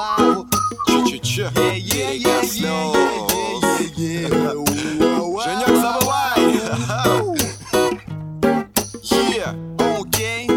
Че-че-че, перекослёс. Женек, забывай. Окей.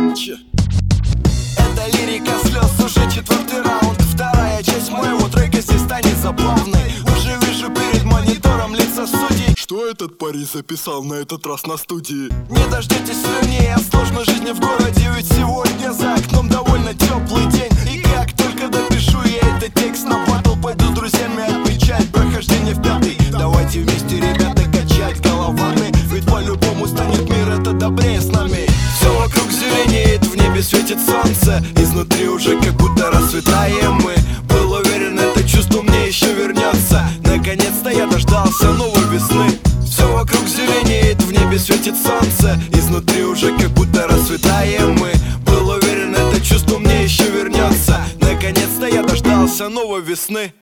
Это лирика слез, уже 4-й раунд. Вторая часть моего трека здесь станет забавной. Уже вижу перед монитором лица судей. Что этот парень записал на этот раз на студии? Не дождетесь слюней от сложной жизни в городе. Ведь сегодня за окном довольно теплый день. И как только допишу я этот текст на батл, пойду с друзьями отмечать прохождение в 5-й. Давайте вместе, ребята, качать головами. Ведь по-любому станет мир это добрее с нами. Все вокруг зеленеет, в небе светит солнце. Изнутри уже как будто расцветаем мы. Был уверен, это чувство мне еще вернется. Наконец-то я дождался новой весны. Все вокруг зеленеет, в небе светит солнце. Изнутри уже как будто расцветаем мы. Был уверен, это чувство мне еще вернется. Наконец-то я дождался новой весны.